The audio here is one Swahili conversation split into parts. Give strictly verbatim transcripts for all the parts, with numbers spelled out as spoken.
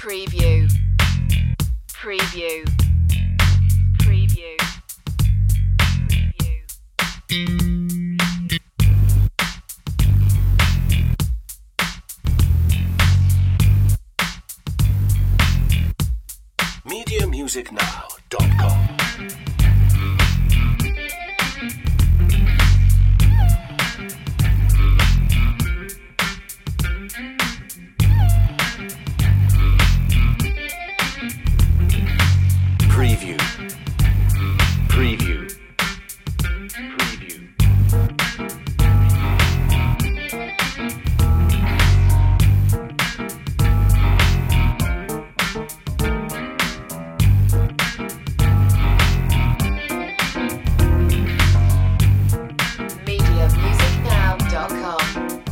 Preview. Preview. Preview. Preview. media music now dot com. Preview. Preview. Preview. media music now dot com.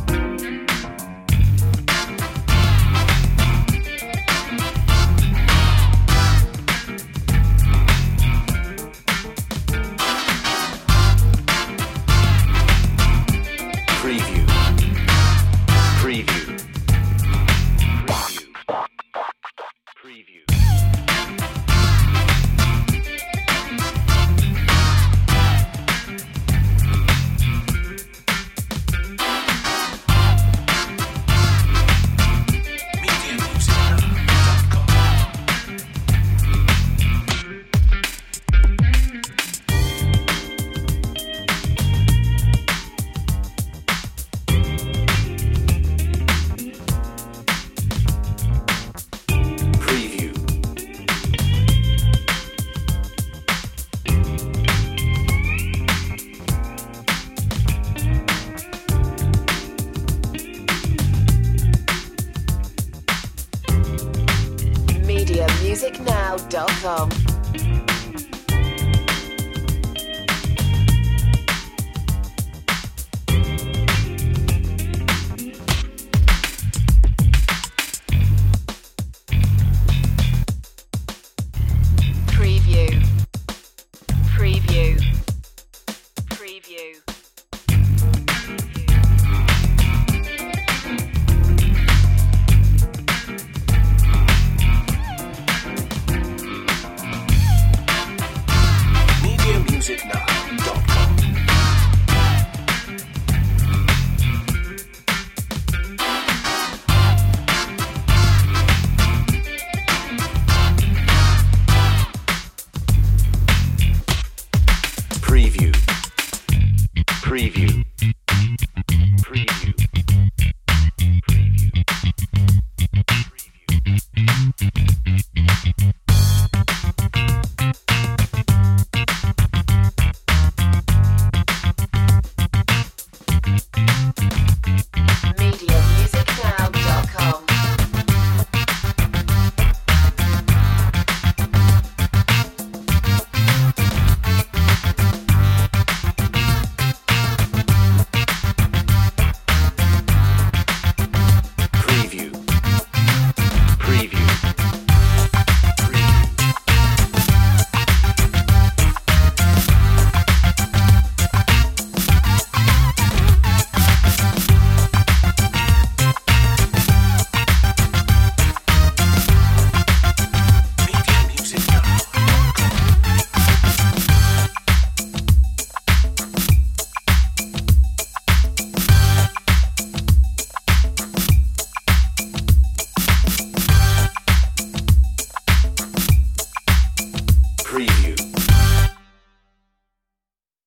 Preview. Preview. Preview. Preview. media music now dot com. Preview. media music now dot com. Preview. Preview. Preview. media music now dot com. Preview. Preview. Preview. media music now dot com. Preview. Preview. media music now dot com. Preview.